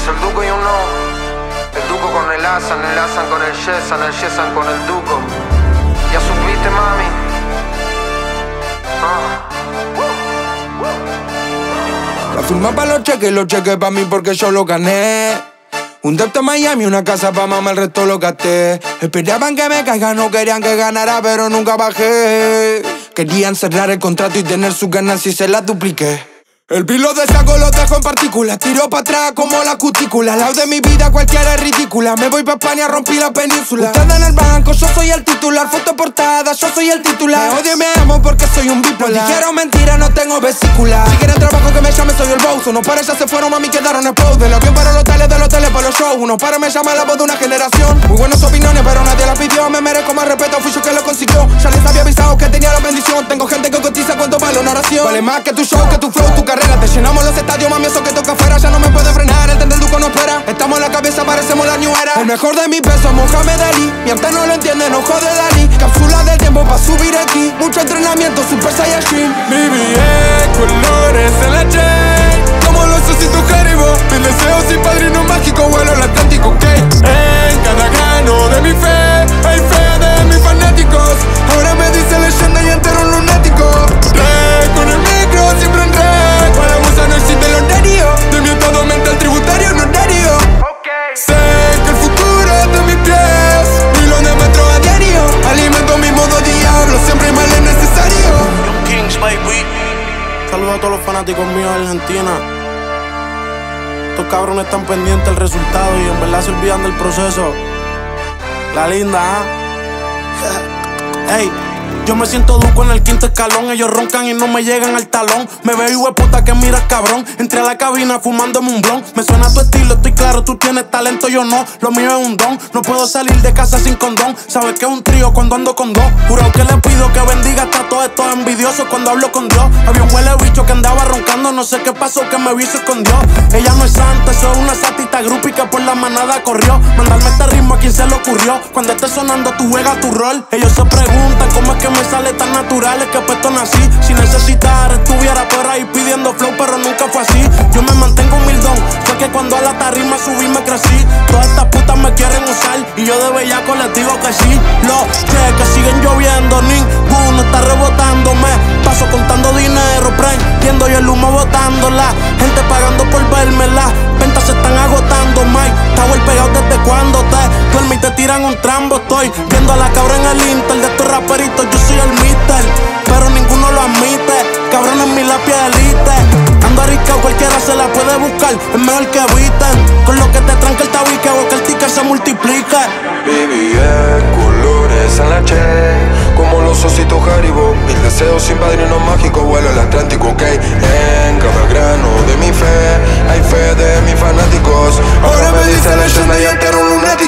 Es el Duco y uno. El Duco con el Asan con el Yesan con el Duco. Ya supiste, mami. La firma pa' los cheques pa' mí porque yo lo gané. Un depto en Miami, una casa pa' mamá, el resto lo gasté. Esperaban que me caiga, no querían que ganara, pero nunca bajé. Querían cerrar el contrato y tener sus ganancias y se las dupliqué. El pilo de saco lo dejo en partículas, tiro pa' atrás como la cutícula. Al lado de mi vida cualquiera es ridícula, me voy pa' España, rompí la península. Ustedes en el banco, yo soy el titular, foto portada, yo soy el titular. Me odio y me amo porque soy un bipolar. No dijeron mentira, no tengo vesícula. Si quieren trabajo que me llame, soy el boss. Unos pares ya se fueron, mami, quedaron exposed. De los bien para los hoteles, de los hoteles para los shows. Unos pares me llaman la voz de una generación. Muy buenas opiniones, pero nadie las pidió. Me merezco más respeto, fui yo que lo consiguió. Ya les había avisado que tenía la bendición. Tengo gente que cotiza cuánto vale una oración. Vale más que tu show, que tu flow, tu carrera. Te llenamos los estadios, mami, eso que toca afuera ya no me puede frenar, el tren del Duco no espera. Estamos en la cabeza, parecemos la New Era. El mejor de mi peso, Mohamed Ali. Mi arte no lo entiende, no jode Dani. Cápsula del tiempo pa' subir aquí. Mucho entrenamiento, Super Saiyajin. BBA, colores en la chain. Como los ositos Haribo. Mis deseos sin padrino mágico, vuelo el Atlántico, ok. En cada grano de mi fe, hay fe de mis fanáticos. Ahora me dice leyenda y entero un lunático. Con el micro, siempre en red. Para la musa no existe el horario. De mi estado mental tributario no horario. Sé que el futuro es de mis pies. Miles de metros a diario. Alimento mi modo diablo, siempre hay mal es necesario. Young Kings, baby. Saludos a todos los fanáticos míos de Argentina. Estos cabrones están pendientes del resultado y en verdad se olvidan del proceso. La linda, Ey, yo me siento Duco en el quinto escalón. Ellos roncan y no me llegan al talón. Me veo hueputa que miras cabrón. Entré a la cabina fumándome un blon. Me suena tu estilo, estoy claro, tú tienes talento, yo no. Lo mío es un don, no puedo salir de casa sin condón. Sabes que es un trío cuando ando con dos. Juro que le pido que bendiga hasta todos estos envidiosos cuando hablo con Dios. Había un huele bicho que andaba roncando, no sé qué pasó, que me vi y se escondió. Ella no es santa, eso es una satita groupie que por la manada corrió. Mandarme este ritmo a quien se le ocurrió. Cuando esté sonando tú juegas tu rol. Ellos se preguntan cómo es que me sale tan natural, es que puesto nací. Si necesitar estuviera por ahí pidiendo flow, pero nunca fue así. Yo me mantengo humildón, fue que cuando a la tarima subí me crecí. Todas estas putas me quieren usar y yo de bellaco les digo que sí. Los cheques siguen lloviendo, ninguno está rebotándome. Paso contando dinero, prendiendo y el humo botándola. Gente pagando por verme, las ventas se están agotando, Mike. Estaba el pegado desde cuando te duermes y te tiran un trambo. Estoy viendo a la cabra en el Inter de estos raperitos, yo soy el mister, pero ninguno lo admite. Cabrón en mi lápiz elite. Ando arriscado, cualquiera se la puede buscar. Es mejor que eviten. Con lo que te tranca el tabique o que el ticket se multiplique. BBA, colores en la chain. Como los ositos Haribo. Mis deseos sin padrino mágico, vuelo el Atlántico, ok. En cada grano de mi fe, hay fe de mis fanáticos. Ahora me dice leyenda y entero un lunático.